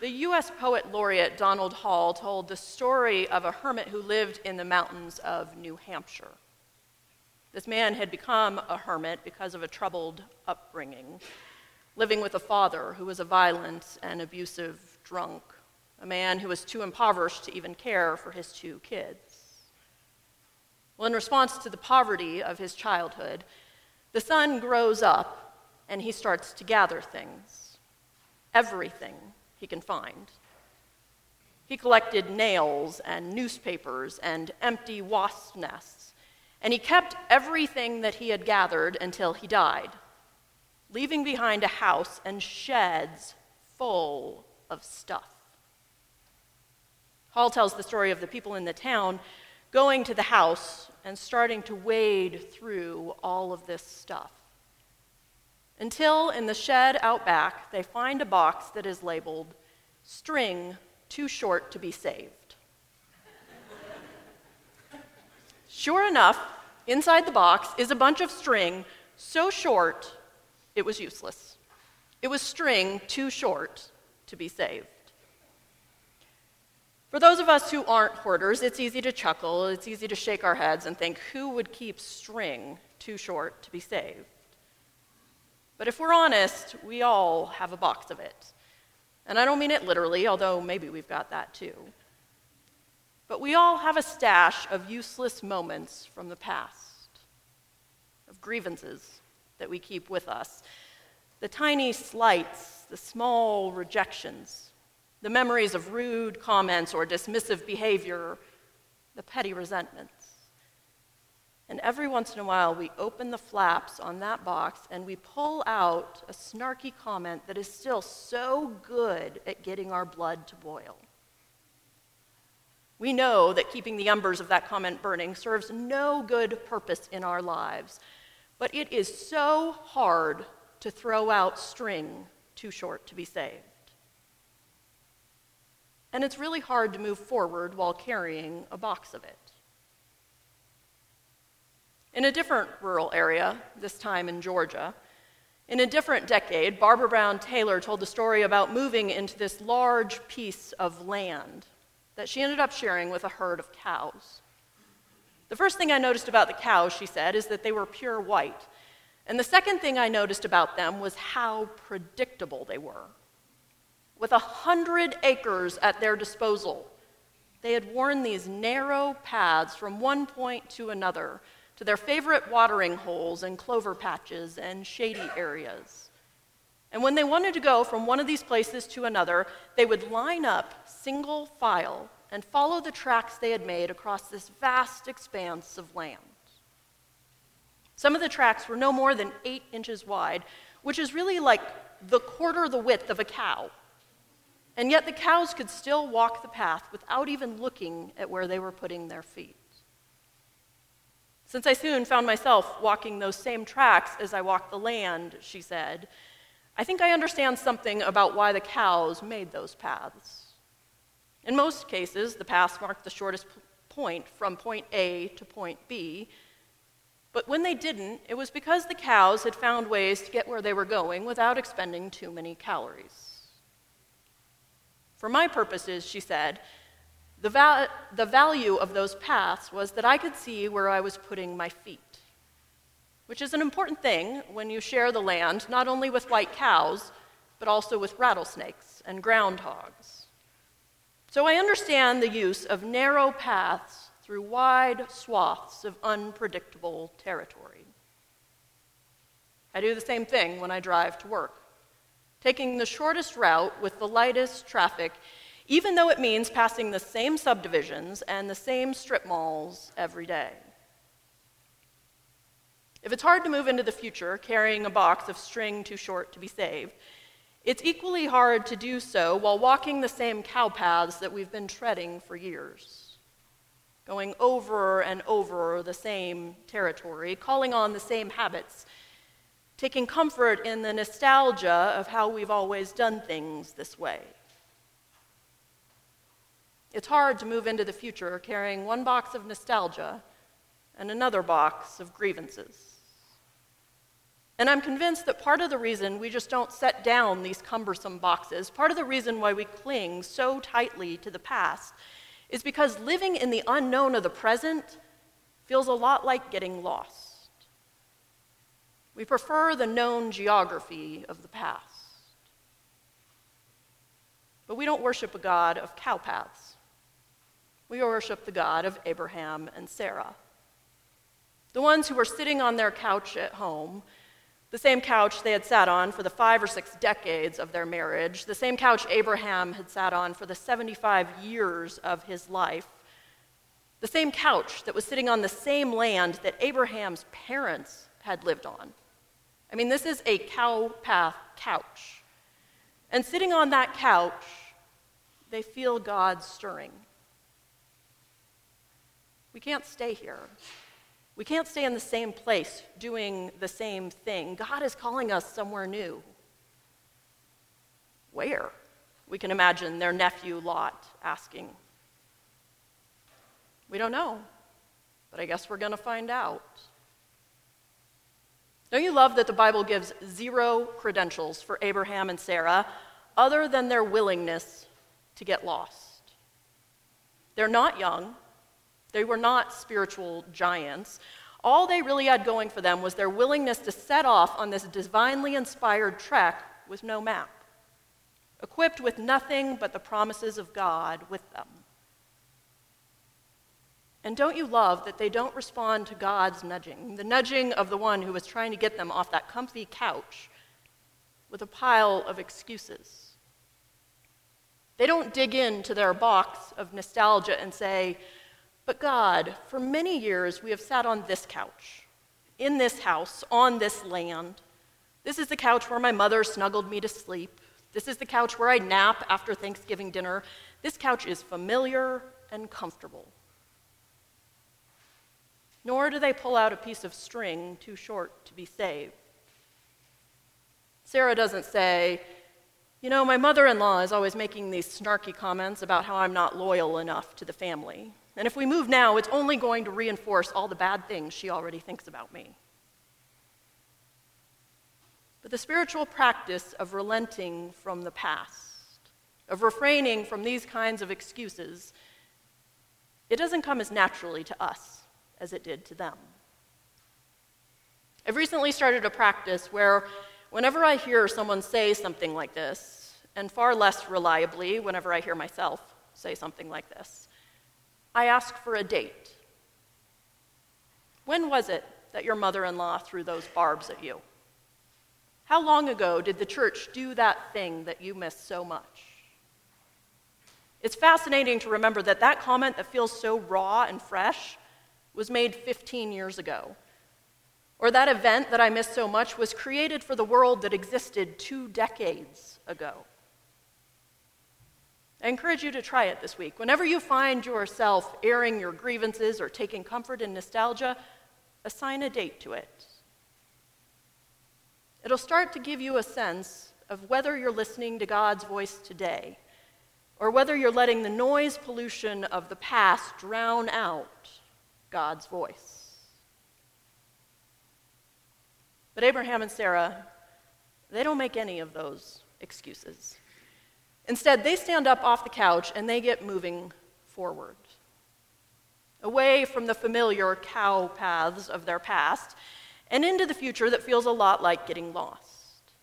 The U.S. poet laureate Donald Hall told the story of a hermit who lived in the mountains of New Hampshire. This man had become a hermit because of a troubled upbringing, living with a father who was a violent and abusive drunk, a man who was too impoverished to even care for his 2 kids. Well, in response to the poverty of his childhood, the son grows up and he starts to gather things, everything he can find. He collected nails and newspapers and empty wasp nests, and he kept everything that he had gathered until he died, leaving behind a house and sheds full of stuff. Hall tells the story of the people in the town going to the house and starting to wade through all of this stuff, until in the shed out back they find a box that is labeled "String Too Short to Be Saved." Sure enough, inside the box is a bunch of string so short it was useless. It was string too short to be saved. For those of us who aren't hoarders, it's easy to chuckle, it's easy to shake our heads and think, who would keep string too short to be saved? But if we're honest, we all have a box of it. And I don't mean it literally, although maybe we've got that too. But we all have a stash of useless moments from the past, of grievances that we keep with us, the tiny slights, the small rejections, the memories of rude comments or dismissive behavior, the petty resentments. And every once in a while, we open the flaps on that box and we pull out a snarky comment that is still so good at getting our blood to boil. We know that keeping the embers of that comment burning serves no good purpose in our lives, but it is so hard to throw out string too short to be saved. And it's really hard to move forward while carrying a box of it. In a different rural area, this time in Georgia, in a different decade, Barbara Brown Taylor told the story about moving into this large piece of land that she ended up sharing with a herd of cows. The first thing I noticed about the cows, she said, is that they were pure white. And the second thing I noticed about them was how predictable they were. With 100 acres at their disposal, they had worn these narrow paths from one point to another, to their favorite watering holes and clover patches and shady areas. And when they wanted to go from one of these places to another, they would line up single file and follow the tracks they had made across this vast expanse of land. Some of the tracks were no more than 8 inches wide, which is really like the quarter the width of a cow. And yet the cows could still walk the path without even looking at where they were putting their feet. Since I soon found myself walking those same tracks as I walked the land, she said, I think I understand something about why the cows made those paths. In most cases, the paths marked the shortest point from point A to point B, but when they didn't, it was because the cows had found ways to get where they were going without expending too many calories. For my purposes, she said, the value of those paths was that I could see where I was putting my feet, which is an important thing when you share the land not only with white cows, but also with rattlesnakes and groundhogs. So I understand the use of narrow paths through wide swaths of unpredictable territory. I do the same thing when I drive to work, taking the shortest route with the lightest traffic, even though it means passing the same subdivisions and the same strip malls every day. If it's hard to move into the future carrying a box of string too short to be saved, it's equally hard to do so while walking the same cow paths that we've been treading for years, going over and over the same territory, calling on the same habits, taking comfort in the nostalgia of how we've always done things this way. It's hard to move into the future carrying one box of nostalgia and another box of grievances. And I'm convinced that part of the reason we just don't set down these cumbersome boxes, part of the reason why we cling so tightly to the past, is because living in the unknown of the present feels a lot like getting lost. We prefer the known geography of the past. But we don't worship a God of cow paths. We worship the God of Abraham and Sarah. The ones who were sitting on their couch at home, the same couch they had sat on for the 5 or 6 decades of their marriage, the same couch Abraham had sat on for the 75 years of his life, the same couch that was sitting on the same land that Abraham's parents had lived on. I mean, this is a cow path couch. And sitting on that couch, they feel God stirring. We can't stay here. We can't stay in the same place doing the same thing. God is calling us somewhere new. Where? We can imagine their nephew Lot asking. We don't know, but I guess we're going to find out. Don't you love that the Bible gives 0 credentials for Abraham and Sarah other than their willingness to get lost? They're not young. They were not spiritual giants. All they really had going for them was their willingness to set off on this divinely inspired trek with no map, equipped with nothing but the promises of God with them. And don't you love that they don't respond to God's nudging, the nudging of the one who was trying to get them off that comfy couch with a pile of excuses? They don't dig into their box of nostalgia and say, "But God, for many years we have sat on this couch, in this house, on this land. This is the couch where my mother snuggled me to sleep. This is the couch where I nap after Thanksgiving dinner. This couch is familiar and comfortable." Nor do they pull out a piece of string too short to be saved. Sarah doesn't say, "You know, my mother-in-law is always making these snarky comments about how I'm not loyal enough to the family. And if we move now, it's only going to reinforce all the bad things she already thinks about me." But the spiritual practice of relenting from the past, of refraining from these kinds of excuses, it doesn't come as naturally to us as it did to them. I've recently started a practice where whenever I hear someone say something like this, and far less reliably whenever I hear myself say something like this, I ask for a date. When was it that your mother-in-law threw those barbs at you? How long ago did the church do that thing that you miss so much? It's fascinating to remember that that comment that feels so raw and fresh was made 15 years ago. Or that event that I miss so much was created for the world that existed 2 decades ago. I encourage you to try it this week. Whenever you find yourself airing your grievances or taking comfort in nostalgia, assign a date to it. It'll start to give you a sense of whether you're listening to God's voice today, or whether you're letting the noise pollution of the past drown out God's voice. But Abraham and Sarah, they don't make any of those excuses. Instead, they stand up off the couch and they get moving forward, away from the familiar cow paths of their past and into the future that feels a lot like getting lost.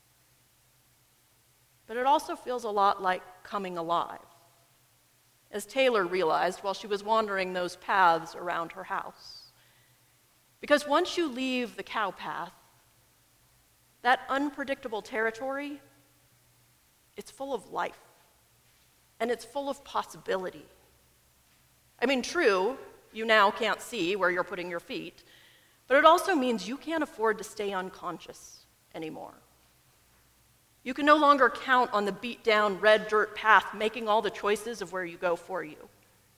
But it also feels a lot like coming alive, as Taylor realized while she was wandering those paths around her house. Because once you leave the cow path, that unpredictable territory, it's full of life, and it's full of possibility. I mean, true, you now can't see where you're putting your feet, but it also means you can't afford to stay unconscious anymore. You can no longer count on the beat-down red dirt path making all the choices of where you go for you.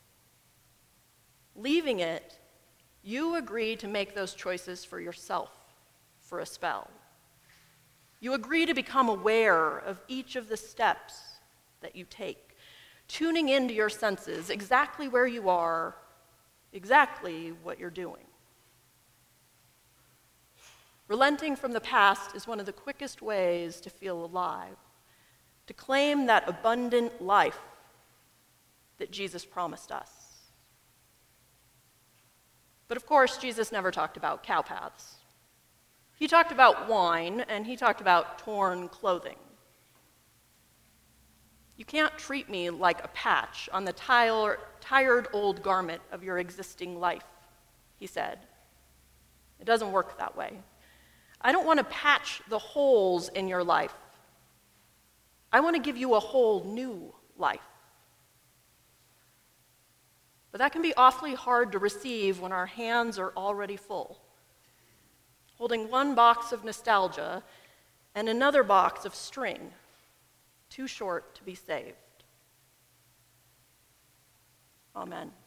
Leaving it, you agree to make those choices for yourself for a spell. You agree to become aware of each of the steps that you take, tuning into your senses, exactly where you are, exactly what you're doing. Relenting from the past is one of the quickest ways to feel alive, to claim that abundant life that Jesus promised us. But of course, Jesus never talked about cow paths. He talked about wine, and he talked about torn clothing. You can't treat me like a patch on the tired old garment of your existing life, he said. It doesn't work that way. I don't want to patch the holes in your life. I want to give you a whole new life. But that can be awfully hard to receive when our hands are already full, holding one box of nostalgia and another box of string, too short to be saved. Amen.